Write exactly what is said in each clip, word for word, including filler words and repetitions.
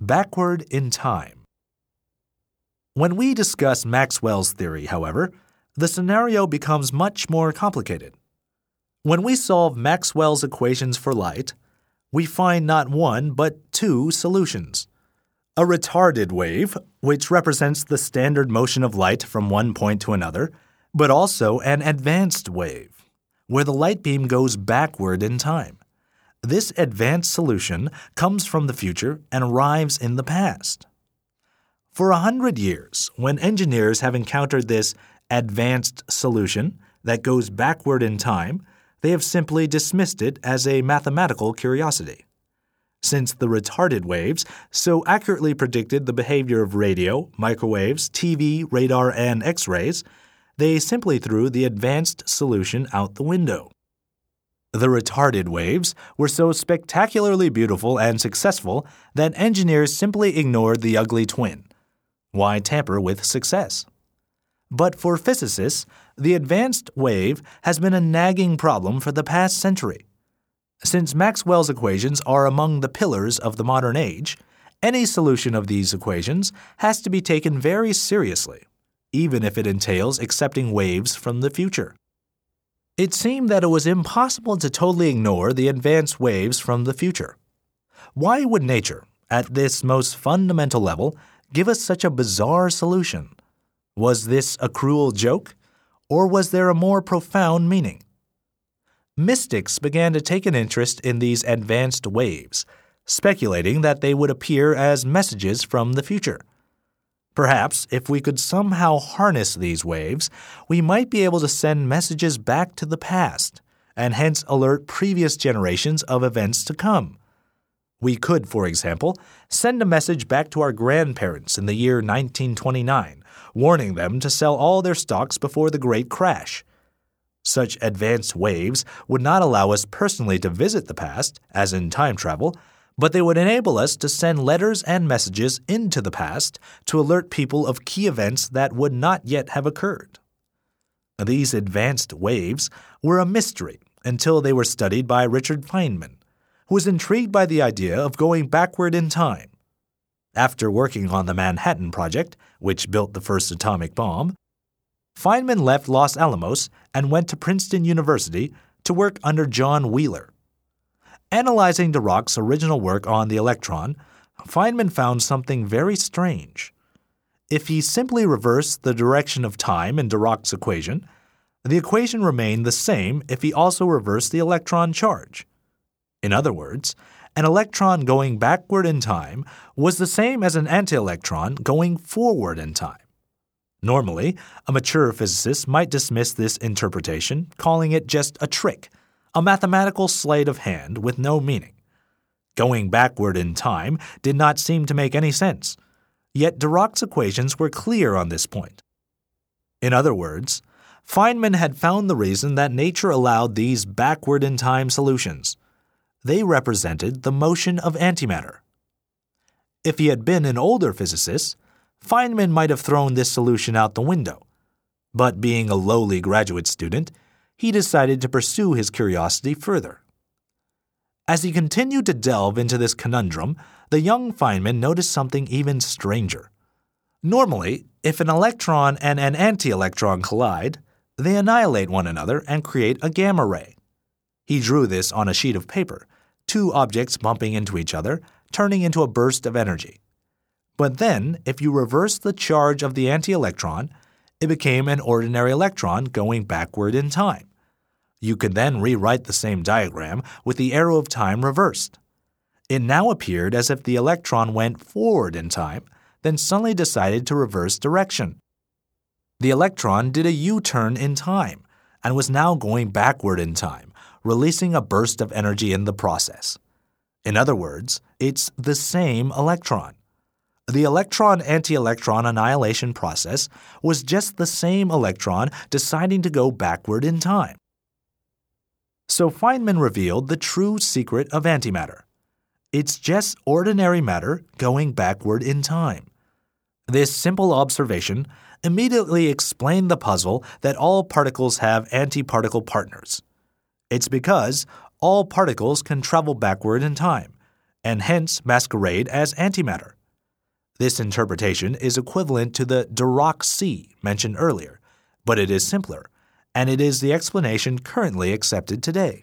backward in time. When we discuss Maxwell's theory, however, the scenario becomes much more complicated. When we solve Maxwell's equations for light, we find not one but two solutions. A retarded wave, which represents the standard motion of light from one point to another, but also an advanced wave, where the light beam goes backward in time. This advanced solution comes from the future and arrives in the past. For a hundred years, when engineers have encountered this advanced solution that goes backward in time, they have simply dismissed it as a mathematical curiosity. Since the retarded waves so accurately predicted the behavior of radio, microwaves, T V, radar, and X-rays, they simply threw the advanced solution out the window. The retarded waves were so spectacularly beautiful and successful that engineers simply ignored the ugly twin. Why tamper with success? But for physicists, the advanced wave has been a nagging problem for the past century. Since Maxwell's equations are among the pillars of the modern age, any solution of these equations has to be taken very seriously, even if it entails accepting waves from the future. It seemed that it was impossible to totally ignore the advanced waves from the future. Why would nature, at this most fundamental level, give us such a bizarre solution? Was this a cruel joke, or was there a more profound meaning? Mystics began to take an interest in these advanced waves, speculating that they would appear as messages from the future. Perhaps if we could somehow harness these waves, we might be able to send messages back to the past, and hence alert previous generations of events to come. We could, for example, send a message back to our grandparents in the year nineteen twenty-nine, warning them to sell all their stocks before the Great Crash. Such advanced waves would not allow us personally to visit the past, as in time travel, but they would enable us to send letters and messages into the past to alert people of key events that would not yet have occurred. These advanced waves were a mystery until they were studied by Richard Feynman, who was intrigued by the idea of going backward in time. After working on the Manhattan Project, which built the first atomic bomb, Feynman left Los Alamos and went to Princeton University to work under John Wheeler. Analyzing Dirac's original work on the electron, Feynman found something very strange. If he simply reversed the direction of time in Dirac's equation, the equation remained the same if he also reversed the electron charge. In other words, an electron going backward in time was the same as an antielectron going forward in time. Normally, a mature physicist might dismiss this interpretation, calling it just a trick, a mathematical sleight of hand with no meaning. Going backward in time did not seem to make any sense, yet Dirac's equations were clear on this point. In other words, Feynman had found the reason that nature allowed these backward-in-time solutions. They represented the motion of antimatter. If he had been an older physicist, Feynman might have thrown this solution out the window. But being a lowly graduate student, he decided to pursue his curiosity further. As he continued to delve into this conundrum, the young Feynman noticed something even stranger. Normally, if an electron and an antielectron collide, they annihilate one another and create a gamma ray. He drew this on a sheet of paper, two objects bumping into each other, turning into a burst of energy. But then, if you reverse the charge of the antielectron, it became an ordinary electron going backward in time. You could then rewrite the same diagram with the arrow of time reversed. It now appeared as if the electron went forward in time, then suddenly decided to reverse direction. The electron did a U-turn in time and was now going backward in time, releasing a burst of energy in the process. In other words, it's the same electron. The electron-antielectron annihilation process was just the same electron deciding to go backward in time. So Feynman revealed the true secret of antimatter. It's just ordinary matter going backward in time. This simple observation immediately explained the puzzle that all particles have antiparticle partners. It's because all particles can travel backward in time, and hence masquerade as antimatter. This interpretation is equivalent to the Dirac sea mentioned earlier, but it is simpler, and it is the explanation currently accepted today.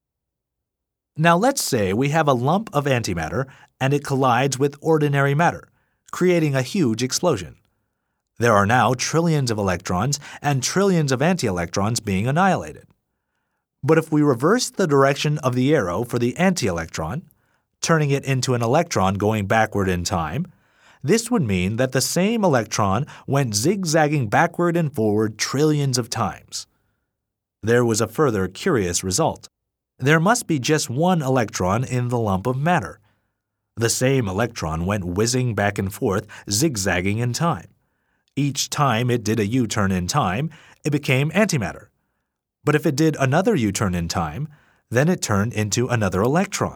Now let's say we have a lump of antimatter and it collides with ordinary matter, creating a huge explosion. There are now trillions of electrons and trillions of anti-electrons being annihilated. But if we reverse the direction of the arrow for the anti-electron, turning it into an electron going backward in time, this would mean that the same electron went zigzagging backward and forward trillions of times. There was a further curious result. There must be just one electron in the lump of matter. The same electron went whizzing back and forth, zigzagging in time. Each time it did a U-turn in time, it became antimatter. But if it did another U-turn in time, then it turned into another electron.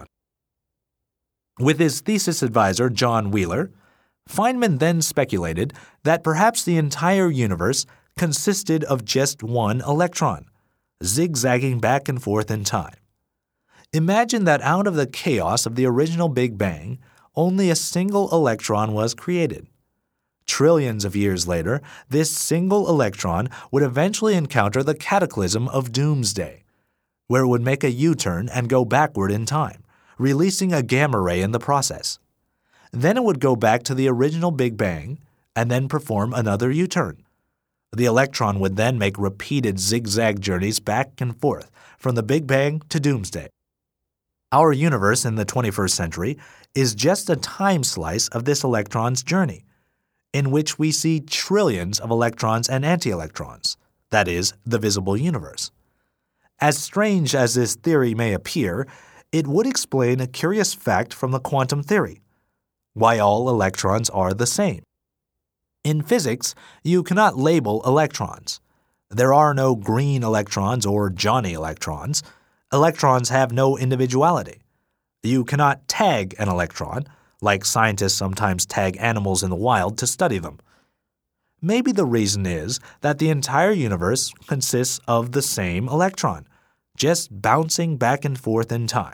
With his thesis advisor, John Wheeler, Feynman then speculated that perhaps the entire universe consisted of just one electron, zigzagging back and forth in time. Imagine that out of the chaos of the original Big Bang, only a single electron was created. Trillions of years later, this single electron would eventually encounter the cataclysm of doomsday, where it would make a U-turn and go backward in time, releasing a gamma ray in the process. Then it would go back to the original Big Bang and then perform another U-turn. The electron would then make repeated zigzag journeys back and forth from the Big Bang to doomsday. Our universe in the twenty-first century is just a time slice of this electron's journey, in which we see trillions of electrons and anti-electrons, that is, the visible universe. As strange as this theory may appear, it would explain a curious fact from the quantum theory: why all electrons are the same. In physics, you cannot label electrons. There are no green electrons or Johnny electrons. Electrons have no individuality. You cannot tag an electron, like scientists sometimes tag animals in the wild to study them. Maybe the reason is that the entire universe consists of the same electron, just bouncing back and forth in time.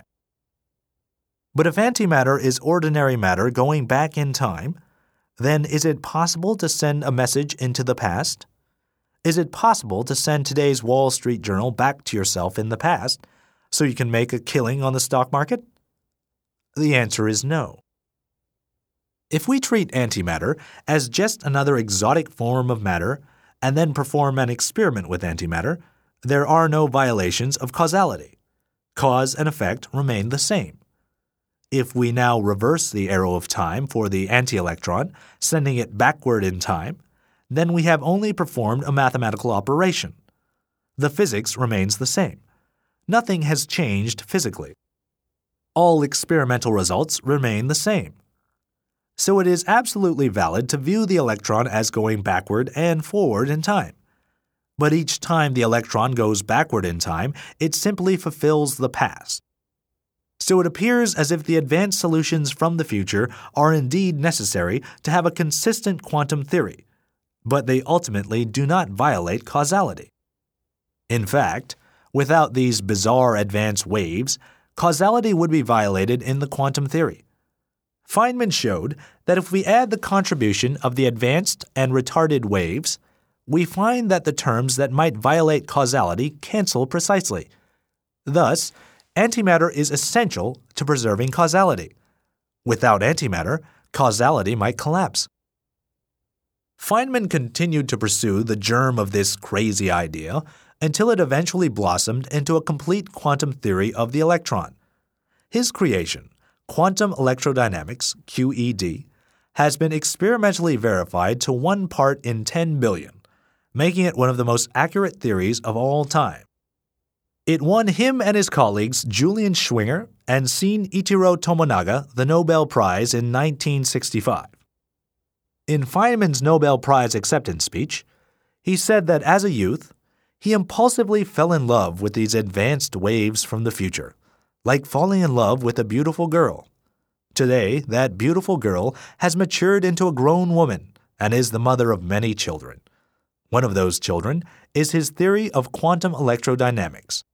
But if antimatter is ordinary matter going back in time, then is it possible to send a message into the past? Is it possible to send today's Wall Street Journal back to yourself in the past so you can make a killing on the stock market? The answer is no. If we treat antimatter as just another exotic form of matter and then perform an experiment with antimatter, there are no violations of causality. Cause and effect remain the same. If we now reverse the arrow of time for the anti-electron, sending it backward in time, then we have only performed a mathematical operation. The physics remains the same. Nothing has changed physically. All experimental results remain the same. So it is absolutely valid to view the electron as going backward and forward in time. But each time the electron goes backward in time, it simply fulfills the past. So it appears as if the advanced solutions from the future are indeed necessary to have a consistent quantum theory, but they ultimately do not violate causality. In fact, without these bizarre advanced waves, causality would be violated in the quantum theory. Feynman showed that if we add the contribution of the advanced and retarded waves, we find that the terms that might violate causality cancel precisely. Thus, antimatter is essential to preserving causality. Without antimatter, causality might collapse. Feynman continued to pursue the germ of this crazy idea until it eventually blossomed into a complete quantum theory of the electron. His creation, quantum electrodynamics, Q E D, has been experimentally verified to one part in ten billion, making it one of the most accurate theories of all time. It won him and his colleagues Julian Schwinger and Shinichiro Tomonaga the Nobel Prize in nineteen sixty-five. In Feynman's Nobel Prize acceptance speech, he said that as a youth, he impulsively fell in love with these advanced waves from the future, like falling in love with a beautiful girl. Today, that beautiful girl has matured into a grown woman and is the mother of many children. One of those children is his theory of quantum electrodynamics.